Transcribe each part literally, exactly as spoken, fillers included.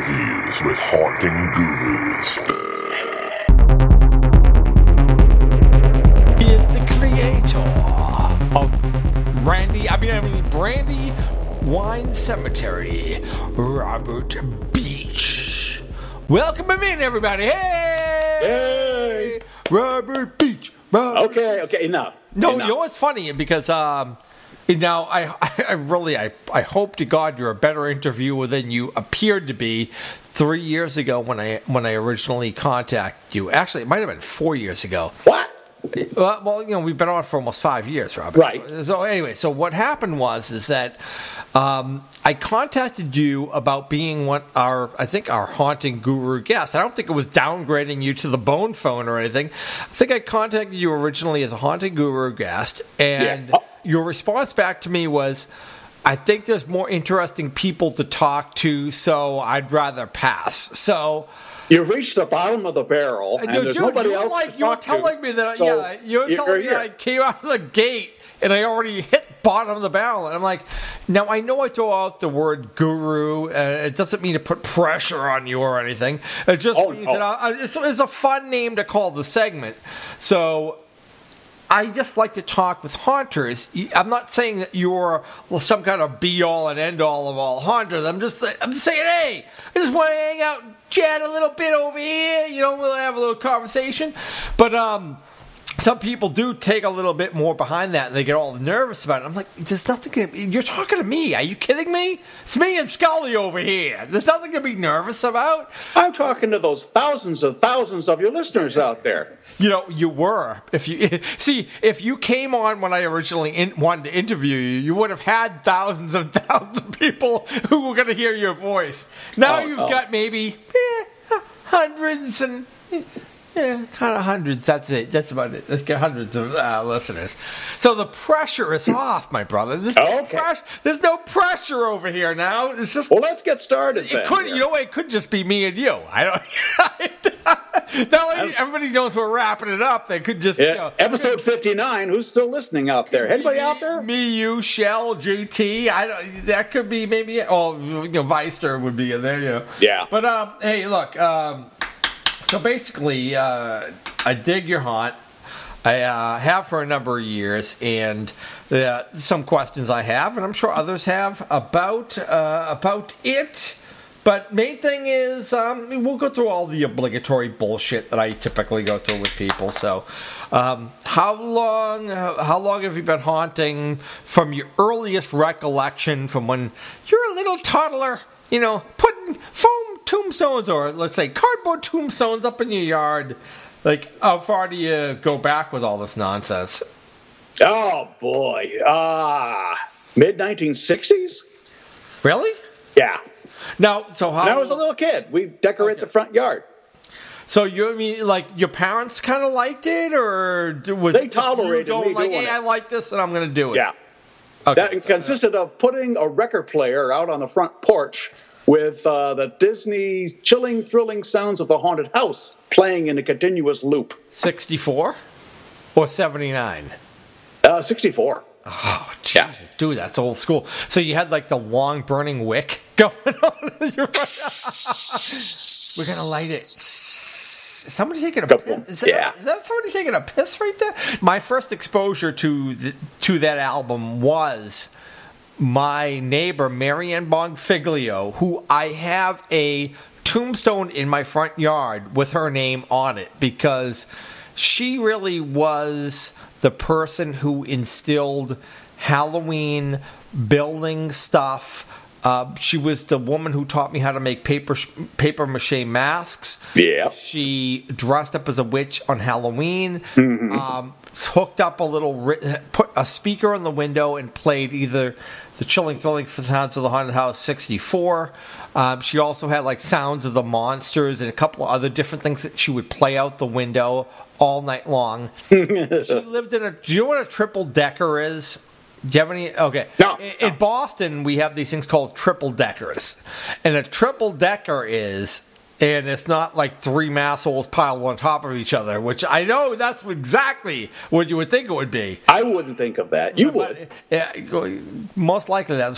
Interviews with Haunting Gurus. He is the creator of Randy, I mean, I mean, Brandy Wine Cemetery, Robert Beach. Welcome him in, everybody. Hey! Hey! Robert Beach. Robert. Okay, okay, enough. No, enough. you know what's funny? Because, um, now, I, I really, I, I hope to God you're a better interviewer than you appeared to be three years ago when I when I originally contacted you. Actually, it might have been four years ago. What? Well, well, you know, we've been on for almost five years, Robert. Right. So, so anyway, so what happened was is that um, I contacted you about being one our, I think, our haunting guru guest. I don't think it was downgrading you to the bone phone or anything. I think I contacted you originally as a haunting guru guest, and Yeah. your response back to me was, I think there's more interesting people to talk to, so I'd rather pass. So... You've reached the bottom of the barrel, and Dude, there's dude, nobody you're else like, to You're talk telling to. me that, So yeah, you're, you're telling me here. that I came out of the gate and I already hit bottom of the barrel. And I'm like, now I know I throw out the word guru. Uh, it doesn't mean to put pressure on you or anything. It just Oh, means no. that I, it's, it's a fun name to call the segment. So... I just like to talk with haunters. I'm not saying that you're some kind of be-all and end-all of all haunters. I'm just I'm just saying, hey, I just want to hang out and chat a little bit over here. You know, we'll have a little conversation. But um, some people do take a little bit more behind that, and they get all nervous about it. I'm like, there's nothing going to... You're talking to me. Are you kidding me? It's me and Scully over here. There's nothing to be nervous about. I'm talking to those thousands and thousands of your listeners out there. You know, you were. If you see, if you came on when I originally in, wanted to interview you, you would have had thousands and thousands of people who were going to hear your voice. Now Oh, you've oh. got maybe eh, hundreds and yeah, kind of hundreds. That's it. That's about it. Let's get hundreds of uh, listeners. So the pressure is off, my brother. There's no, Okay. pressure, there's no pressure over here now. It's just. Well, let's get started then. It could, here. you know what? It could just be me and you. I don't. Now everybody knows we're wrapping it up. They could just, Yeah, you know, episode fifty-nine. Who's still listening out there? Anybody me, out there? Me, you, Shell, G T. I don't. That could be maybe. Oh, you know, Weister would be in there. You know. Yeah. But um, hey, look. Um, so basically, uh, I dig your haunt. I uh, have for a number of years, and uh, some questions I have, and I'm sure others have about uh, about it. But main thing is, um, we'll go through all the obligatory bullshit that I typically go through with people. So, um, how long how long have you been haunting from your earliest recollection, from when you're a little toddler, you know, putting foam tombstones, or let's say cardboard tombstones up in your yard? Like, how far do you go back with all this nonsense? Oh, boy. Ah, mid nineteen sixties? Really? Yeah. Now, so how... When I was a little kid, we decorate Okay. the front yard. So you I mean like your parents kind of liked it, or was They it just you tolerated going me like, doing hey, it. I like this, and I'm going to do it? Yeah. Okay, That so- consisted of putting a record player out on the front porch with uh, the Disney chilling, thrilling sounds of the haunted house playing in a continuous loop. sixty-four or seventy-nine? Uh, sixty-four. Oh, Jesus, dude, that's old school. So you had like the long burning wick going on. You're We're gonna light it. Somebody taking a Couple. piss? Is that, Yeah. is that somebody taking a piss right there? My first exposure to the, to that album was my neighbor Marianne Bonfiglio, who I have a tombstone in my front yard with her name on it, because she really was the person who instilled Halloween building stuff. Uh, she was the woman who taught me how to make paper paper mache masks. Yeah. She dressed up as a witch on Halloween. Mm-hmm. Um, hooked up a little, ri- put a speaker in the window and played either the Chilling Thrilling Sounds of the Haunted House sixty-four. Um, she also had like Sounds of the Monsters and a couple of other different things that she would play out the window all night long. She lived in a. Do you know what a triple decker is? Do you have any? Okay. No, In, no. in Boston, we have these things called triple deckers, and a triple decker is. And it's not like three massholes piled on top of each other, which I know that's exactly what you would think it would be. I wouldn't think of that. You would. But, yeah, most likely that's what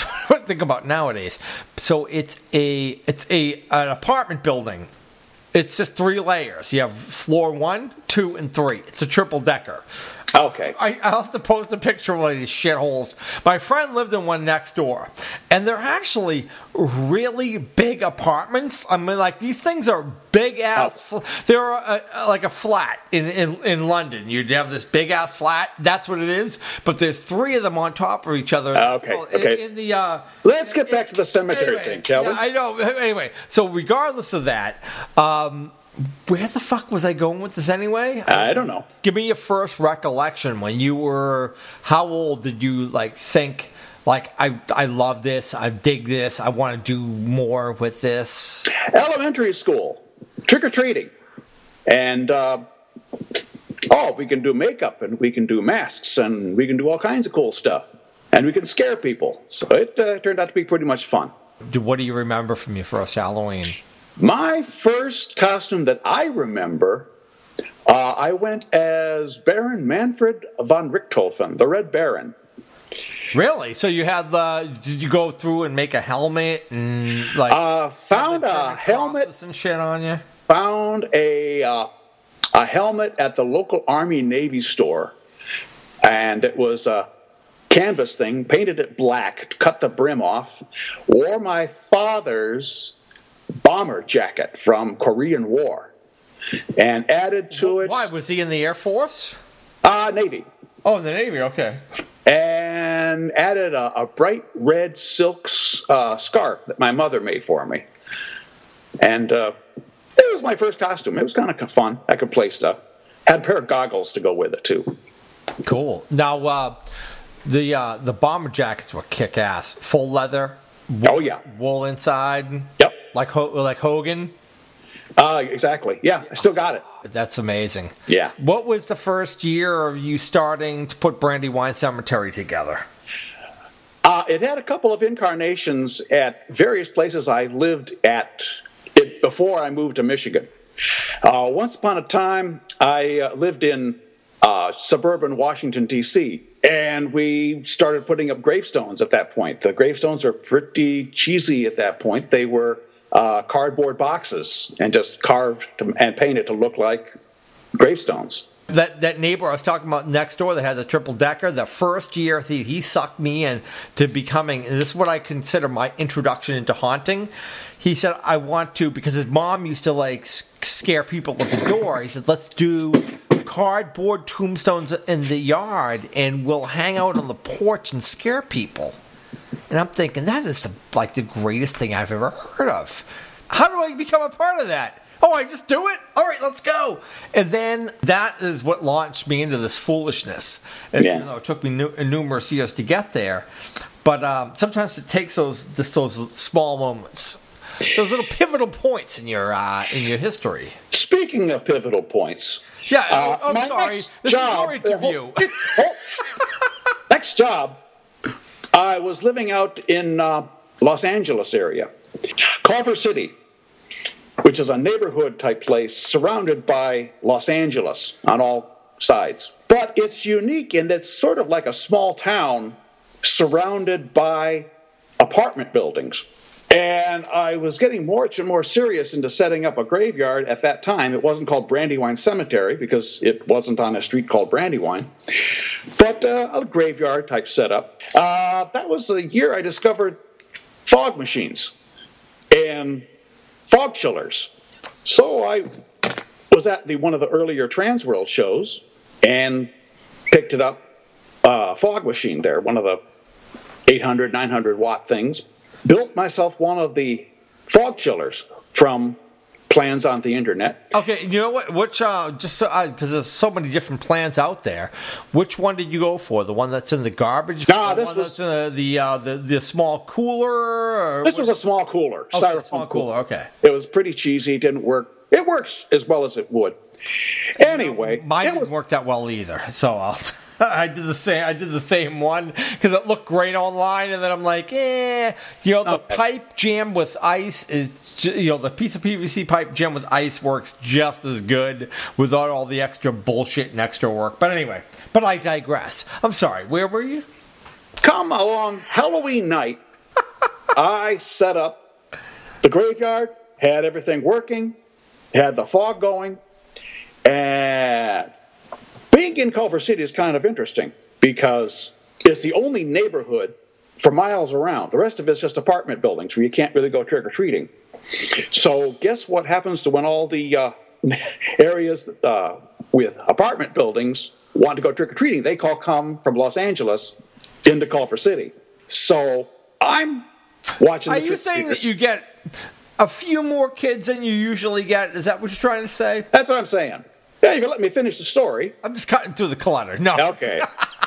think about nowadays. So it's a it's a an apartment building. It's just three layers. You have floor one, two, and three. It's a triple decker. Okay. I, I'll have to post a picture of one of these shitholes. My friend lived in one next door, and they're actually really big apartments. I mean, like, these things are big ass. Oh. Fl- they're a, a, like a flat in, in, in London. You'd have this big ass flat. That's what it is. But there's three of them on top of each other. Uh, okay. In, okay. In the uh, let's get back to the cemetery anyway, thing, shall we? yeah, I know. Anyway, so regardless of that. Um, Where the fuck was I going with this anyway? I don't know. Give me your first recollection when you were. How old did you like think? Like I, I love this. I dig this. I want to do more with this. Elementary school, trick or treating, and uh, oh, we can do makeup and we can do masks and we can do all kinds of cool stuff and we can scare people. So it uh, turned out to be pretty much fun. What do you remember from your first Halloween? My first costume that I remember, uh, I went as Baron Manfred von Richthofen, the Red Baron. Really? So you had the? Did you go through and make a helmet and like? Uh, found a helmet and shit on you. Found a uh, a helmet at the local Army Navy store, and it was a canvas thing. Painted it black, cut the brim off. Wore my father's bomber jacket from Korean War, and added to it. Why was he in the Air Force? Uh, Navy. Oh, in the Navy. Okay. And added a, a bright red silk uh, scarf that my mother made for me, and uh, it was my first costume. It was kind of fun. I could play stuff. Had a pair of goggles to go with it too. Cool. Now, uh, the uh, the bomber jackets were kick ass, full leather. Wool, Oh yeah, wool inside. Yep. Like Ho- like Hogan. Uh, exactly. Yeah, I still got it. That's amazing. Yeah. What was the first year of you starting to put Brandywine Cemetery together? Uh, it had a couple of incarnations at various places I lived at it before I moved to Michigan. Uh, once upon a time, I uh, lived in uh, suburban Washington, D C, and we started putting up gravestones at that point. The gravestones are pretty cheesy at that point. They were uh, cardboard boxes and just carved to, and painted to look like gravestones. That that neighbor I was talking about next door that had the triple decker, the first year he, he sucked me in to becoming, and this is what I consider my introduction into haunting. He said, I want to, because his mom used to like scare people at the door. He said, let's do cardboard tombstones in the yard and we'll hang out on the porch and scare people. And I'm thinking, that is the, like the greatest thing I've ever heard of. How do I become a part of that? Oh, I just do it? All right, let's go. And then that is what launched me into this foolishness. And Yeah. even though it took me nu- numerous years to get there. But um, sometimes it takes those just those small moments, those little pivotal points in your uh, in your history. Speaking of pivotal points, Yeah, uh, oh, I'm my sorry. next This job, is your interview. Oh, next job, I was living out in uh, Los Angeles area, Culver City, which is a neighborhood type place surrounded by Los Angeles on all sides. But it's unique in that it's sort of like a small town surrounded by apartment buildings. And I was getting more and more serious into setting up a graveyard at that time. It wasn't called Brandywine Cemetery because it wasn't on a street called Brandywine, but uh, a graveyard type setup. Uh, that was the year I discovered fog machines and fog chillers. So I was at the one of the earlier Transworld shows and picked it up, uh, fog machine there, one of the eight hundred, nine hundred watt things. Built myself one of the fog chillers from plans on the internet. Okay, you know what? Which uh, just because uh, there's so many different plans out there. Which one did you go for? The one that's in the garbage? Nah, the this one was that's in the the, uh, the the small cooler. Or this what? was a small cooler, Okay, styrofoam small cooler. Okay, It was pretty cheesy. It didn't work. It works as well as it would. Anyway, mine it didn't was, work that well either. So I'll, I did the same. I did the same one because it looked great online, and then I'm like, eh. You know, the Okay. pipe jam with ice is, ju- you know, the piece of P V C pipe jam with ice works just as good without all the extra bullshit and extra work. But anyway, but I digress. I'm sorry. Where were you? come along Halloween night. I set up the graveyard, had everything working, had the fog going, and being in Culver City is kind of interesting because it's the only neighborhood for miles around. The rest of it's just apartment buildings where you can't really go trick-or-treating. So guess what happens to when all the uh, areas uh, with apartment buildings want to go trick-or-treating? They all come from Los Angeles into Culver City. So I'm watching Are the you saying that you get a few more kids than you usually get? Is that what you're trying to say? That's what I'm saying. Yeah, you can let me finish the story. I'm just cutting through the clutter. No. Okay.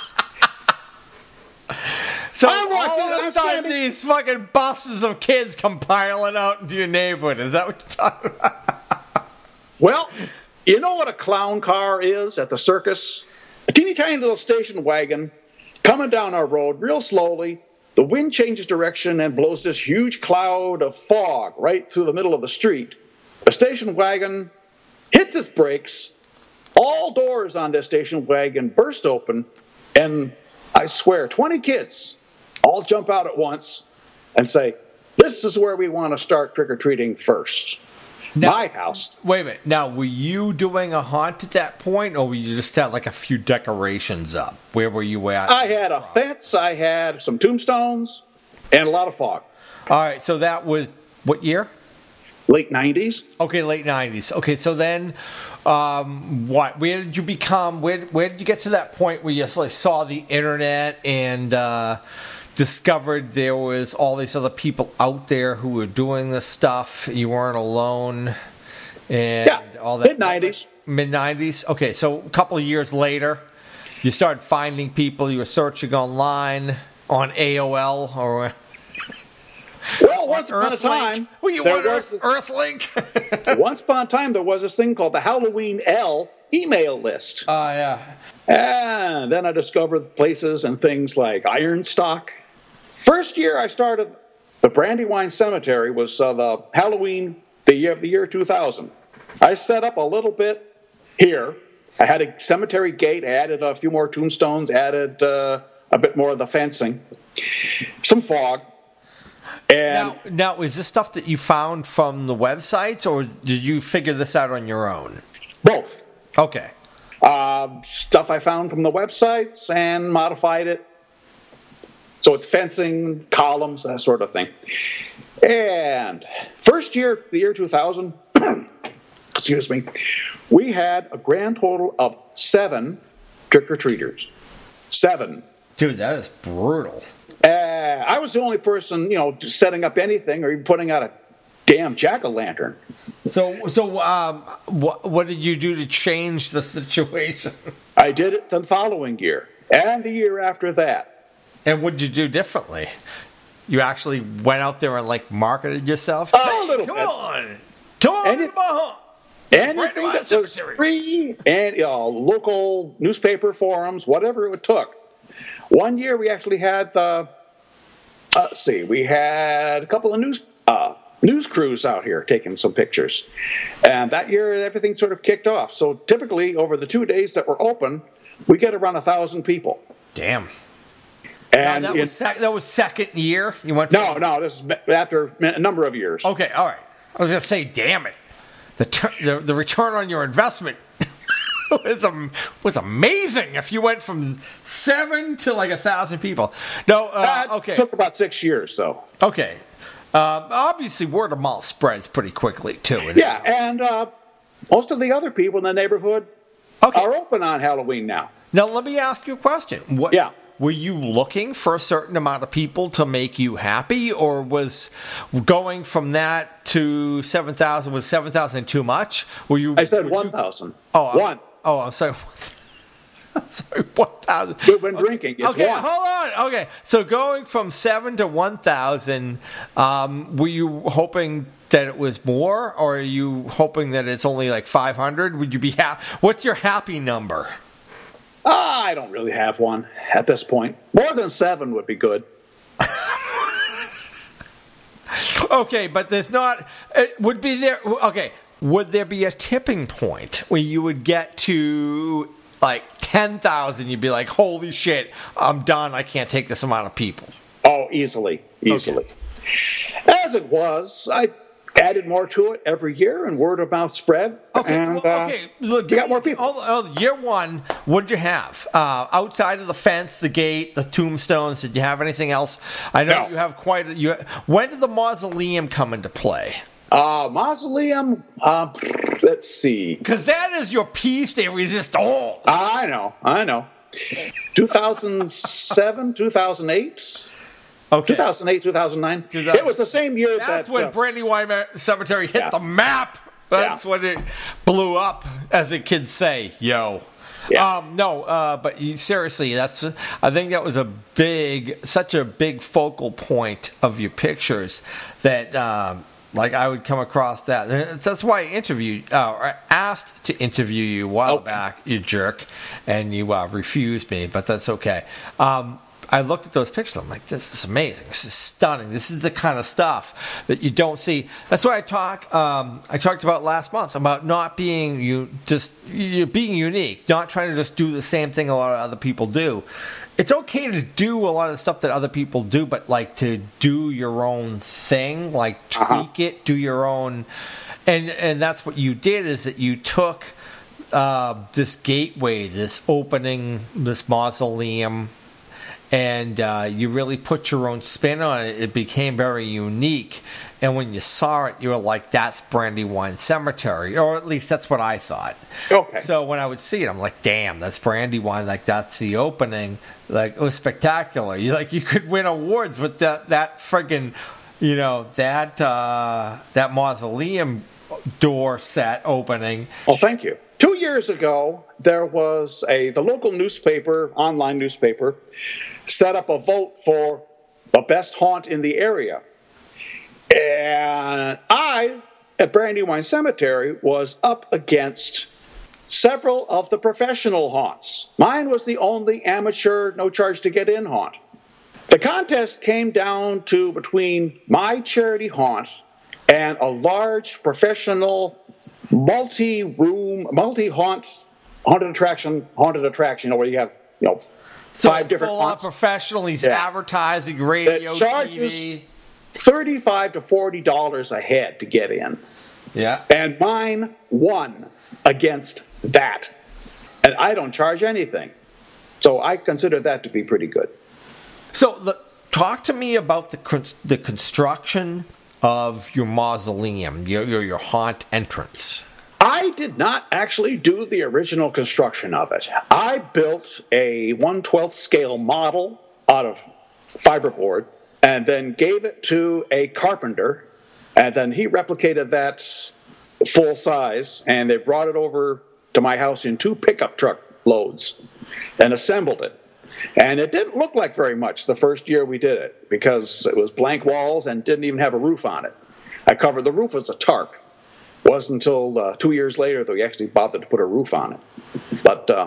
So I'm watching- all of a I'm sudden, standing- these fucking buses of kids come piling out into your neighborhood. Is that what you're talking about? Well, you know what a clown car is at the circus? A teeny tiny little station wagon coming down our road real slowly. The wind changes direction and blows this huge cloud of fog right through the middle of the street. The station wagon hits its brakes. All doors on this station wagon burst open, and I swear, twenty kids all jump out at once and say, "This is where we want to start trick-or-treating first." Now- My house. Wait a minute. Now, were you doing a haunt at that point, or were you just had like a few decorations up? Where were you at? I had a fence, I had some tombstones, and a lot of fog. All right, so that was what year? Late nineties. Okay, late nineties. Okay, so then, um, what? Where did you become? Where Where did you get to that point where you just, like, saw the internet and uh, discovered there was all these other people out there who were doing this stuff? You weren't alone, and Yeah, all that. mid nineties. Mid nineties. Okay, so a couple of years later, you started finding people. You were searching online on A O L or. Well, once upon a time, Were you there on was Earth, this, Earthlink? once upon a time there was this thing called the Halloween L email list. Oh, yeah. And then I discovered places and things like Ironstock. First year I started the Brandywine Cemetery was uh, the Halloween the year of the year two thousand. I set up a little bit here. I had a cemetery gate, added a few more tombstones, added uh, a bit more of the fencing, some fog. And Now, now, is this stuff that you found from the websites, or did you figure this out on your own? both. Okay. Uh, stuff I found from the websites and modified it. So it's fencing, columns, that sort of thing. And first year, the year two thousand, excuse me, we had a grand total of seven trick-or-treaters. Seven. Dude, that is brutal. Uh, I was the only person, you know, setting up anything or even putting out a damn jack-o'-lantern. So, so um, what, what did you do to change the situation? I did it the following year and the year after that. And what did you do differently? You actually went out there and, like, marketed yourself? A Hey, little come bit. on! Come on, Any- to my hunt! Anything Brandywine that was Cemetery. free and you know, local newspaper forums, whatever it took. One year we actually had the, uh, let's see, we had a couple of news uh, news crews out here taking some pictures. And that year everything sort of kicked off. So typically over the two days that we're open, we get around a thousand people. Damn. Now, And that, in- was sec- that was second year? You went no, from- no, this is after a number of years. Okay, all right. I was going to say, damn it. The, ter- the the return on your investment was um, was amazing if you went from seven to like a thousand people. No, uh, That okay, took about six years, though. okay. Uh, obviously, word of mouth spreads pretty quickly too. And- Yeah, and uh, most of the other people in the neighborhood Okay. are open on Halloween now. Now let me ask you a question. What? Yeah. Were you looking for a certain amount of people to make you happy, or was going from that to seven thousand was seven thousand too much? Were you? I said were you- one thousand. Oh, I'm- one. Oh, I'm sorry. I'm sorry, one thousand. But when drinking, it's okay, one. hold on. Okay, so going from seven to one thousand, um, were you hoping that it was more, or are you hoping that it's only like five hundred? Would you be happy? What's your happy number? Ah, I don't really have one at this point. More than seven would be good. Okay, but there's not. It would be there. Okay, would there be a tipping point where you would get to like ten thousand? You'd be like, "Holy shit, I'm done. I can't take this amount of people." Oh, easily, easily. As it was, I added more to it every year, and word of mouth spread. Okay, and, well, uh, okay. Look, you got more people. Oh, oh, year one, what'd you have? Uh, outside of the fence, the gate, the tombstones, did you have anything else? I know No. you have quite a... You, when did the mausoleum come into play? Uh, mausoleum, uh, let's see. Because that is your piece de resistance. I know, I know. two thousand seven, two thousand eight, Okay. two thousand eight, two thousand nine. It was the same year That's that... when uh, Brandywine Cemetery hit yeah. the map. That's Yeah. when it blew up, as the kids say, yo. Yeah. Um, no, uh, but you, seriously, that's. I think that was a big, such a big focal point of your pictures that, um, like, I would come across that. And that's why I interviewed, uh, or asked to interview you a while Oh. back, you jerk, and you uh, refused me, but that's okay. Um, I looked at those pictures. I'm like, this is amazing. This is stunning. This is the kind of stuff that you don't see. That's why I talk. Um, I talked about last month about not being you just you being unique, not trying to just do the same thing a lot of other people do. It's okay to do a lot of stuff that other people do, but like to do your own thing, like tweak Uh-huh. it, do your own, and and that's what you did. Is that you took uh, this gateway, this opening, this mausoleum. And uh, you really put your own spin on it. It became very unique. And when you saw it, you were like, that's Brandywine Cemetery. Or at least that's what I thought. Okay. So when I would see it, I'm like, damn, that's Brandywine. Like, that's the opening. Like, it was spectacular. You like, you could win awards with that, that friggin', you know, that, uh, that mausoleum door set opening. Well, thank you. Two years ago, there was a the local newspaper, online newspaper, set up a vote for the best haunt in the area. And I, at Brandywine Cemetery, was up against several of the professional haunts. Mine was the only amateur, no charge to get in haunt. The contest came down to between my charity haunt and a large professional multi-room, multi-haunt, haunted attraction, haunted attraction, you know, where you have, you know, So five different full-on haunts. professional. He's Yeah. advertising, radio, It charges T V. thirty-five to forty dollars a head to get in. Yeah. And mine won against that. And I don't charge anything. So I consider that to be pretty good. So, the, talk to me about the con- the construction of your mausoleum, your, your your haunt entrance. I did not actually do the original construction of it. I built a one twelfth scale model out of fiberboard and then gave it to a carpenter, and then he replicated that full size, and they brought it over to my house in two pickup truck loads and assembled it. And it didn't look like very much the first year we did it because it was blank walls and didn't even have a roof on it. I covered the roof with a tarp. It wasn't until uh, two years later that we actually bothered to put a roof on it. But uh,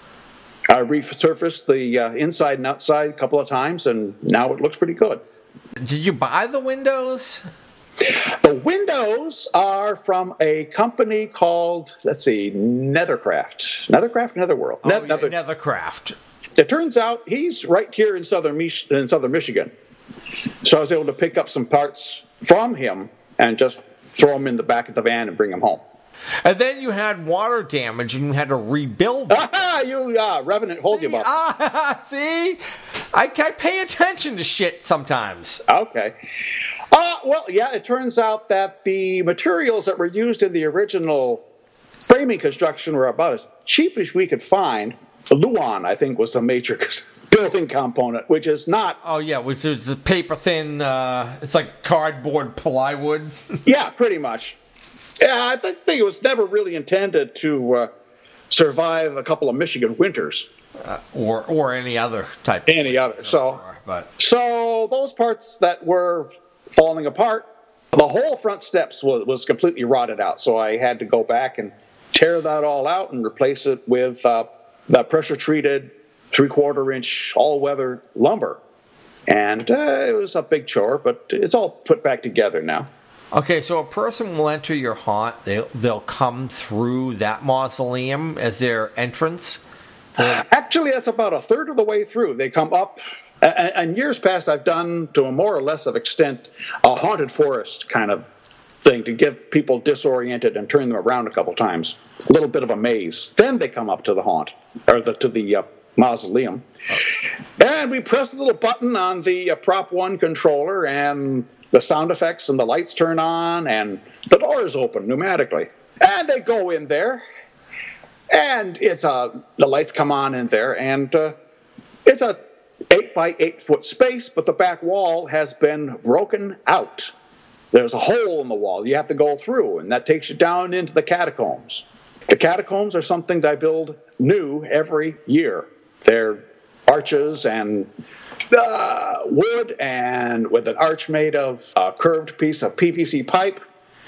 I resurfaced the uh, inside and outside a couple of times, and now it looks pretty good. Did you buy the windows? The windows are from a company called, let's see, Nethercraft. Nethercraft, Netherworld. Oh, Net- yeah, Nether- Nethercraft. It turns out he's right here in southern, Mich- in southern Michigan. So I was able to pick up some parts from him and just throw them in the back of the van and bring them home. And then you had water damage and you had to rebuild it. Ah, you uh, Revenant, hold your butt. Ah, see? I, I pay attention to shit sometimes. Okay. Uh, well, yeah, it turns out that the materials that were used in the original framing construction were about as cheap as we could find. Luan, I think, was the major building component, which is not... Oh, yeah, which is a paper thin, uh, it's like cardboard plywood. Yeah, pretty much. Yeah, I th- think it was never really intended to uh, survive a couple of Michigan winters. Uh, or or any other type. Any other. So, But so those parts that were falling apart, the whole front steps was, was completely rotted out. So I had to go back and tear that all out and replace it with uh, the pressure-treated three-quarter inch all-weather lumber. And uh, it was a big chore, but it's all put back together now. okay, so a person will enter your haunt. They'll they'll come through that mausoleum as their entrance. Actually, that's about a third of the way through. They come up And, and years past, I've done, to a more or less of extent, a haunted forest kind of thing to give people disoriented and turn them around a couple times. A little bit of a maze. Then they come up to the haunt, or the, to the uh, mausoleum. And we press a little button on the uh, Prop one controller, and the sound effects and the lights turn on, and the doors open pneumatically. And they go in there, and it's a, the lights come on in there, and uh, it's a eight by eight foot space, but the back wall has been broken out. There's a hole in the wall you have to go through, and that takes you down into the catacombs. The catacombs are something that I build new every year. They're arches and uh, wood, and with an arch made of a curved piece of P V C pipe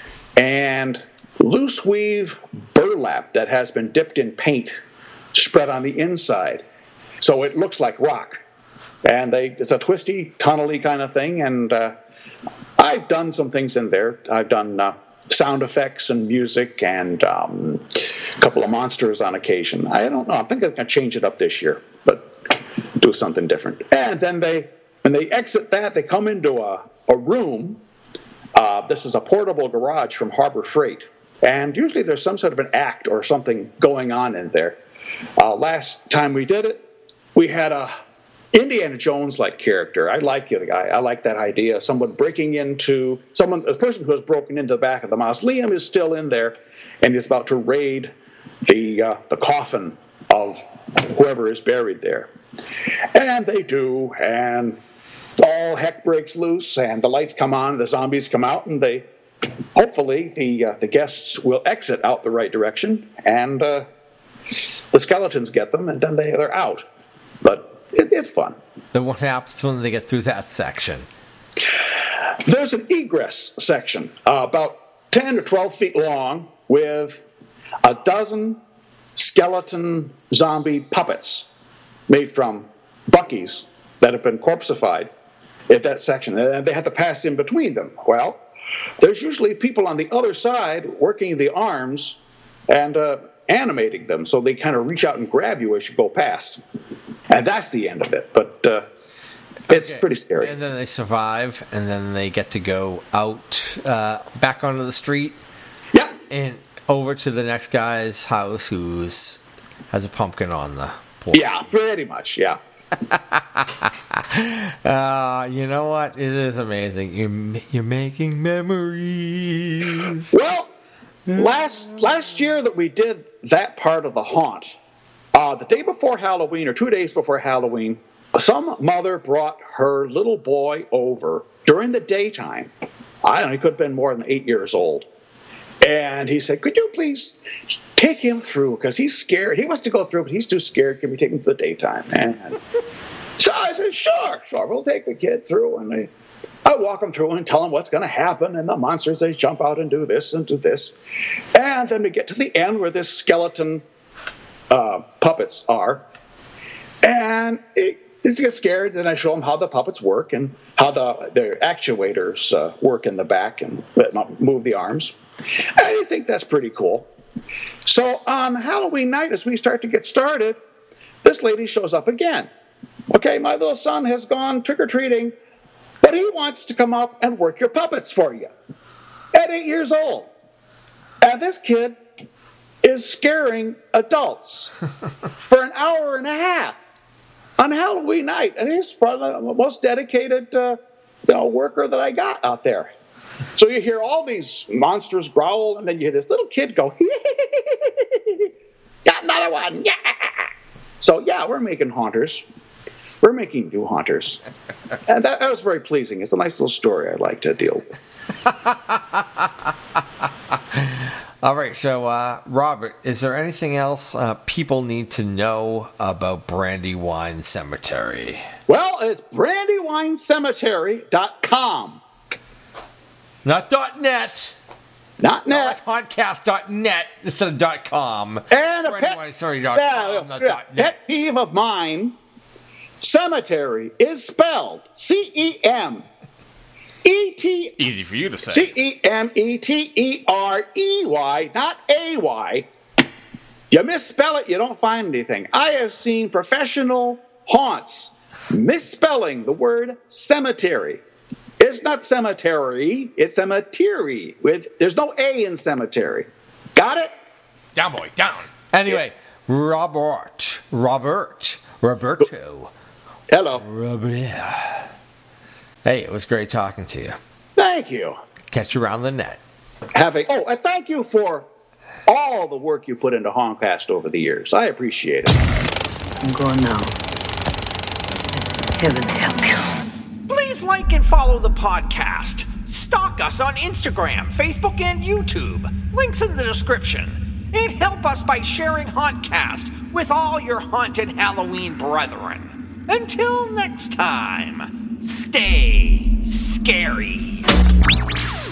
and loose weave burlap that has been dipped in paint spread on the inside. So it looks like rock. And they, it's a twisty, tunnely kind of thing, and uh, I've done some things in there. I've done uh, sound effects and music and um, a couple of monsters on occasion. I don't know. I think I'm going to change it up this year, but do something different. And then they, when they exit that, they come into a, a room. Uh, this is a portable garage from Harbor Freight. And usually there's some sort of an act or something going on in there. Uh, last time we did it, we had a Indiana Jones-like character. I like the guy. I like that idea. Someone breaking into, someone, a person who has broken into the back of the mausoleum is still in there and is about to raid the uh, the coffin of whoever is buried there. And they do, and all heck breaks loose, and the lights come on, the zombies come out, and they, hopefully, the uh, the guests will exit out the right direction, and uh, the skeletons get them, and then they, they're out. But It, it's fun. Then what happens when they get through that section? There's an egress section, uh, about ten to twelve feet long, with a dozen skeleton zombie puppets made from Buc-ee's that have been corpseified at that section. And they have to pass in between them. Well, there's usually people on the other side working the arms and uh, animating them so they kind of reach out and grab you as you go past. And that's the end of it, but uh, it's okay. pretty scary. And then they survive, and then they get to go out, uh, back onto the street. Yeah. And over to the next guy's house who's has a pumpkin on the floor. Yeah, pretty much, yeah. uh, you know what? It is amazing. You're, you're making memories. Well, last last year that we did that part of the haunt, Uh, the day before Halloween, or two days before Halloween, some mother brought her little boy over during the daytime. I don't know, he could have been more than eight years old. And he said, could you please take him through, because he's scared. He wants to go through, but he's too scared. Can we take him to the daytime? And so I said, sure, sure, we'll take the kid through. And they, I walk him through and tell him what's going to happen. And the monsters, they jump out and do this and do this. And then we get to the end where this skeleton Uh, puppets are, and it, it gets scared. Then I show them how the puppets work and how the their actuators uh, work in the back and move the arms. And I think that's pretty cool. So on Halloween night, as we start to get started, this lady shows up again. Okay, my little son has gone trick-or-treating, but he wants to come up and work your puppets for you at eight years old. And this kid is scaring adults for an hour and a half on Halloween night. And he's probably the most dedicated uh, you know, worker that I got out there. So you hear all these monsters growl, and then you hear this little kid go, got another one. Yeah. So, yeah, we're making haunters. We're making new haunters. And that, that was very pleasing. It's a nice little story I like to deal with. All right, so uh, Robert, is there anything else uh, people need to know about Brandywine Cemetery? Well, it's brandywine cemetery dot com. Not .net. Not net. Not podcast dot net instead of dot .com. And a Brandywine, pet, sorry, dot com, yeah, not yeah, dot net. pet peeve of mine, cemetery is spelled C E M E T Easy for you to say. C E M E T E R E Y, not A Y. You misspell it, you don't find anything. I have seen professional haunts misspelling the word cemetery. It's not cemetery, it's cemetery. With there's no A in cemetery. Got it? Down, boy, down. Anyway, Robert, Robert, Roberto. Hello. Robert. Hey, it was great talking to you. Thank you. Catch you around the net. Having oh, and thank you for all the work you put into Honcast over the years. I appreciate it. I'm going now. Heaven help you. Please like and follow the podcast. Stalk us on Instagram, Facebook, and YouTube. Links in the description. And help us by sharing Hauntcast with all your haunted Halloween brethren. Until next time, stay scary.